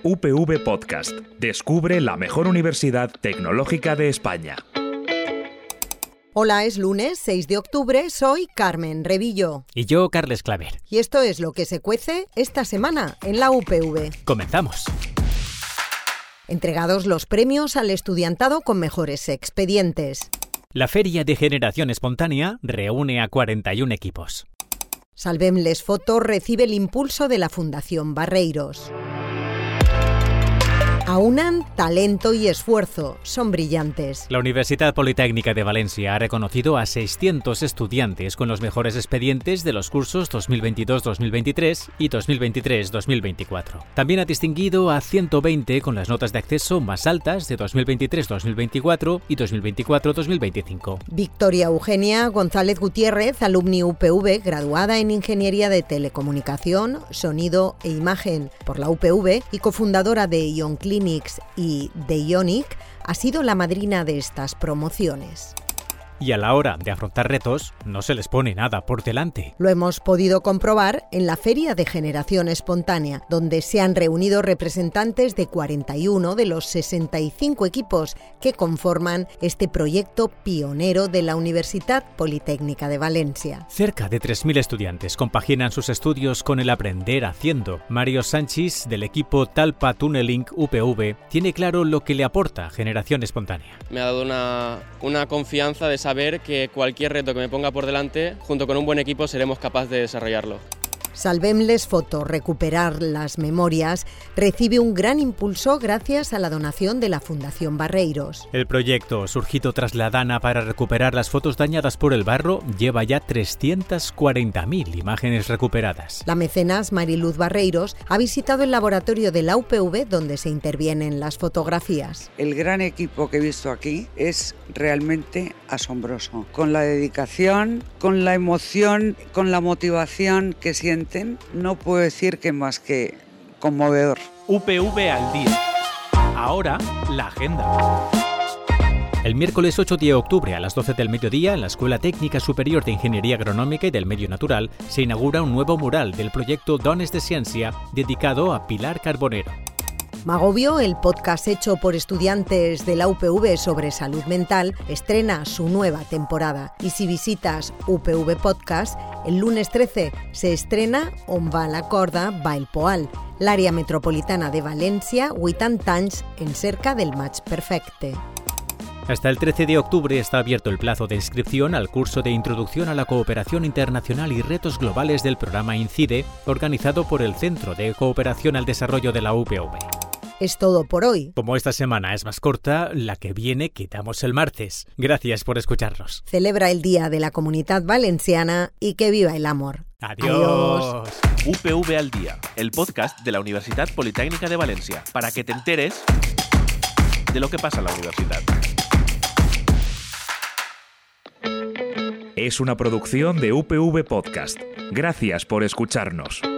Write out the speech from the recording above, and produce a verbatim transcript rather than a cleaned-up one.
U P V Podcast. Descubre la mejor universidad tecnológica de España. Hola, es lunes seis de octubre, soy Carmen Revillo. Y yo, Carles Claver. Y esto es lo que se cuece esta semana en la U P V. Comenzamos. Entregados los premios al estudiantado con mejores expedientes. La Feria de Generación Espontánea reúne a cuarenta y un equipos. Salvem-les Foto recibe el impulso de la Fundación Barreiros. Aunan talento y esfuerzo, son brillantes. La Universidad Politécnica de Valencia ha reconocido a seiscientos estudiantes con los mejores expedientes de los cursos dos mil veintidós dos mil veintitrés y dos mil veintitrés dos mil veinticuatro. También ha distinguido a ciento veinte con las notas de acceso más altas de dos mil veintitrés dos mil veinticuatro y dos mil veinticuatro dos mil veinticinco. Victoria Eugenia González Gutiérrez, alumni U P V, graduada en Ingeniería de Telecomunicación, Sonido e Imagen por la U P V y cofundadora de Ion Clinics y de Ionic, ha sido la madrina de estas promociones. Y a la hora de afrontar retos, no se les pone nada por delante. Lo hemos podido comprobar en la Feria de Generación Espontánea, donde se han reunido representantes de cuarenta y uno de los sesenta y cinco equipos que conforman este proyecto pionero de la Universidad Politécnica de Valencia. Cerca de tres mil estudiantes compaginan sus estudios con el aprender haciendo. Mario Sánchez, del equipo Talpa Tunneling U P V, tiene claro lo que le aporta Generación Espontánea. Me ha dado una, una confianza de saber que cualquier reto que me ponga por delante, junto con un buen equipo, seremos capaces de desarrollarlo. Salvem-les Foto, recuperar las memorias, recibe un gran impulso gracias a la donación de la Fundación Barreiros. El proyecto, surgido tras la Dana para recuperar las fotos dañadas por el barro, lleva ya trescientas cuarenta mil imágenes recuperadas. La mecenas Mariluz Barreiros ha visitado el laboratorio de la U P V donde se intervienen las fotografías. El gran equipo que he visto aquí es realmente asombroso. Con la dedicación, con la emoción, con la motivación que sienten, no puedo decir que más que conmovedor. U P V al día. Ahora, la agenda. El miércoles ocho de octubre a las doce del mediodía, en la Escuela Técnica Superior de Ingeniería Agronómica y del Medio Natural, se inaugura un nuevo mural del proyecto Dones de Ciencia dedicado a Pilar Carbonero. Magobio, el podcast hecho por estudiantes de la U P V sobre salud mental, estrena su nueva temporada. Y si visitas U P V Podcast, el lunes trece se estrena On va la corda, va el poal, l'àrea metropolitana de València, vuitanta anys en cerca del match perfecte. Hasta el trece de octubre está abierto el plazo de inscripción al curso de Introducción a la Cooperación Internacional y Retos Globales del programa INCIDE, organizado por el Centro de Cooperación al Desarrollo de la U P V. Es todo por hoy. Como esta semana es más corta, la que viene quitamos el martes. Gracias por escucharnos. Celebra el Día de la Comunidad Valenciana y que viva el amor. Adiós. Adiós. U P V al día, el podcast de la Universidad Politécnica de Valencia, para que te enteres de lo que pasa en la universidad. Es una producción de U P V Podcast. Gracias por escucharnos.